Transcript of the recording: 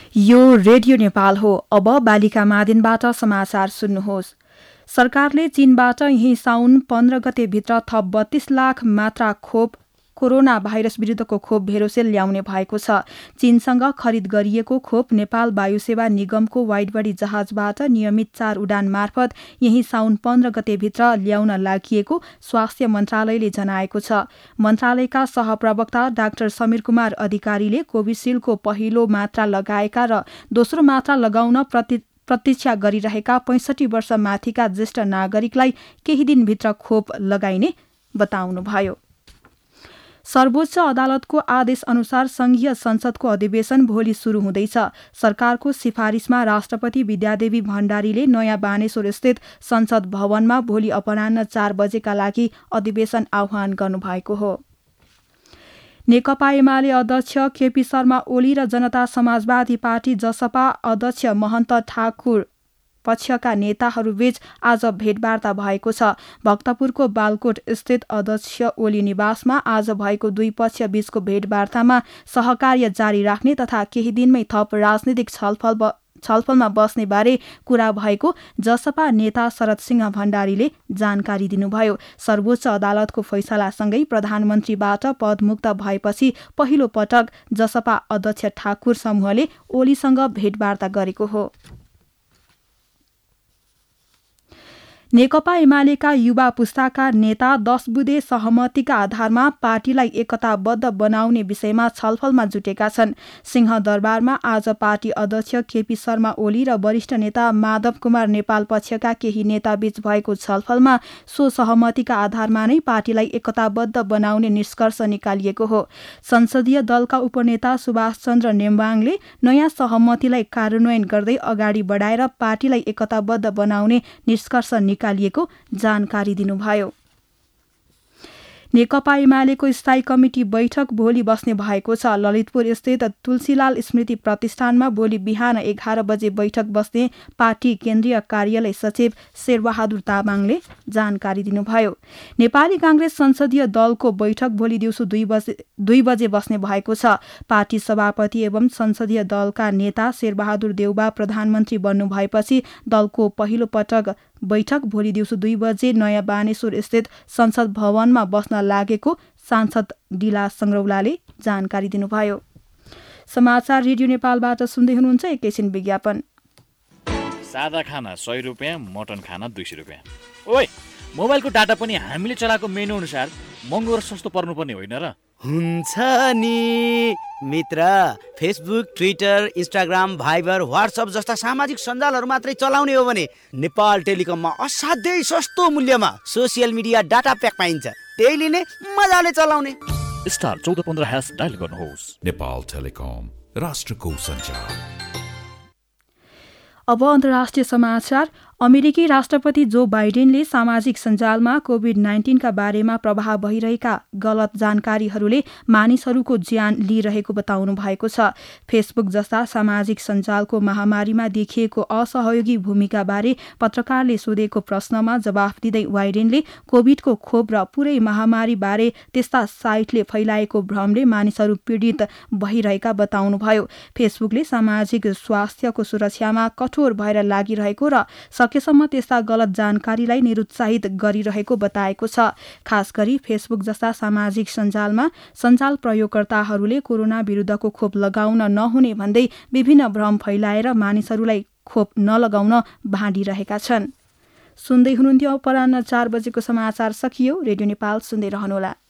यो रेडियो नेपाल हो। अब बालिका मादिनबाट समाचार सुन्नुहोस्। सरकारले चीनबाट यही साउन 15 गतेभित्र थप 32 लाख मात्रा खोप कोरोना भाइरस विरुद्धको खोप भेरोसेल ल्याउने भएको छ। चीनसँग खरिद गरिएको खोप नेपाल वायुसेवा निगमको वाइडबडी जहाजबाट नियमित 4 उडान मार्फत यही साउन 15 गतेभित्र ल्याउन लागिएको स्वास्थ्य मन्त्रालयले जनाएको छ। मन्त्रालयका सहप्रवक्ता डाक्टर समीर कुमार अधिकारीले कोभिसिल्डको पहिलो मात्रा लगाएका र दोस्रो मात्रा लगाउन प्रतीक्षा गरिरहेका 65 वर्ष माथिका ज्येष्ठ नागरिकलाई केही दिनभित्र खोप लगाइने बताउनुभयो। सर्वोच्च अदालतको आदेश अनुसार संघीय संसदको अधिवेशन भोलि शुरू हुँदैछ। सरकारको सिफारिशमा राष्ट्रपति विद्यादेवी भण्डारीले नयाँ बानेश्वर स्थित संसद भवनमा भोलि अपराह्न 4 बजेका लागि अधिवेशन आह्वान गर्नुभएको हो। नेकपा एमाले अध्यक्ष केपी शर्मा ओली र जनता समाजवादी पार्टी जसपा अध्यक्ष महन्त ठाकुर पक्षका नेताहरूबीच आज भेटवार्ता भएको छ। भक्तपुरको बालकोट स्थित अध्यक्ष ओली निवासमा आज भएको दुई पक्ष बीचको भेटवार्तामा सहकार्य जारी राख्ने तथा केही दिनमै थप राजनीतिक छलफलमा बस्ने बारे कुरा भएको जसपा नेता शरद सिंह भण्डारीले जानकारी दिनुभयो। सर्वोच्च अदालतको फैसलासँगै प्रधानमन्त्रीबाट पदमुक्त भएपछि पहिलो पटक जसपा अध्यक्ष ठाकुर समूहले ओलीसँग भेटवार्ता गरेको हो। नेकपा एमालेका युवा पुस्ताका नेता 10 बुँदे सहमतिका आधारमा पार्टीलाई एकताबद्ध बनाउने विषयमा छलफलमा जुटेका छन्। सिंहदरबारमा आज पार्टी अध्यक्ष केपी शर्मा ओली र वरिष्ठ नेता माधव कुमार नेपाल पक्षका केही नेताबीच भएको छलफलमा सो सहमतिका आधारमा नै पार्टीलाई एकताबद्ध बनाउने निष्कर्ष निकालिएको हो। संसदीय दलका उपनेता सुभाष चन्द्र नेम्बाङले नयाँ सहमतिलाई कार्यान्वयन गर्दै अगाडि बढाएर पार्टीलाई एकताबद्ध बनाउने निष्कर्ष निकालिएको जानकारी दिनुभयो। नेकपा एमालेको स्थायी कमिटी बैठक भोलि बस्ने भएको छ। ललितपुर स्थित तुलसीलाल स्मृति प्रतिष्ठानमा भोलि बिहान 11 बजे बैठक बस्ने पार्टी केन्द्रीय कार्यालय सचिव शेरबहादुर तामाङले जानकारी दिनुभयो। नेपाली कांग्रेस संसदीय दलको बैठक भोलि दिउँसो 2 बजे बस्ने भएको छ। पार्टी सभापति एवं संसदीय दलका नेता शेरबहादुर देउबा प्रधानमन्त्री बन्नु भएपछि दलको पहिलो पटक बैठक भोलि दिउँसो 2 बजे नयाँ बानेश्वर स्थित संसद भवनमा बस्न लागेको सांसद डिला संग्रौलाले जानकारी दिनुभयो। समाचार रेडियो नेपालबाट सुन्दै हुनुहुन्छ। एकैछिन विज्ञापन। सादा खाना 100 रुपैयाँ, मटन खाना 200 रुपैयाँ। ओइ, मोबाइलको डाटा पनि हामीले चलाएको मेनु अनुसार महँगो र सस्तो पर्नुपर्ने होइन र? हुन्छ नि मित्र। Facebook, Twitter, Instagram, Viber, WhatsApp जस्ता सामाजिक सञ्जालहरू मात्रै चलाउने हो भने नेपाल टेलिकममा असाध्यै सस्तो मूल्यमा सोसियल मिडिया डाटा प्याक पाइन्छ। त्यही लिने, मजाले चलाउने। स्टार 1415# डायल गर्नुहोस्। नेपाल टेलिकम, राष्ट्रको सञ्चार। अब अन्तर्राष्ट्रिय समाचार। अमेरिकी राष्ट्रपति जो बाइडेनले सामाजिक सञ्जालमा कोभिड-19 का बारेमा प्रभाव भइरहेका गलत जानकारीहरूले मानिसहरूको ज्यान लिइरहेको बताउनु भएको छ। फेसबुक जस्ता सामाजिक सञ्जालको महामारीमा देखिएको असहयोगी भूमिकाबारे पत्रकारले सोधेको प्रश्नमा जवाफ दिँदै बाइडेनले कोभिडको खोप र पुरै महामारीबारे त्यस्ता साइटले फैलाएको भ्रमले मानिसहरू पीडित भइरहेका बताउनुभयो। फेसबुकले सामाजिक स्वास्थ्यको सुरक्षामा कठोर भएर लागिरहेको र सकेसम्म त्यस्ता गलत जानकारीलाई निरुत्साहित गरिरहेको बताएको छ। खास गरी फेसबुक जस्ता सामाजिक सञ्जालमा सञ्जाल प्रयोगकर्ताहरूले कोरोना विरुद्धको खोप लगाउन नहुने भन्दै विभिन्न भ्रम फैलाएर मानिसहरूलाई खोप नलगाउन भाँडिरहेका छन्। सुन्दै हुनुहुन्थ्यो। अपराह्न 4 बजेको समाचार सकियो। रेडियो नेपाल सुन्दै रहनुहोला।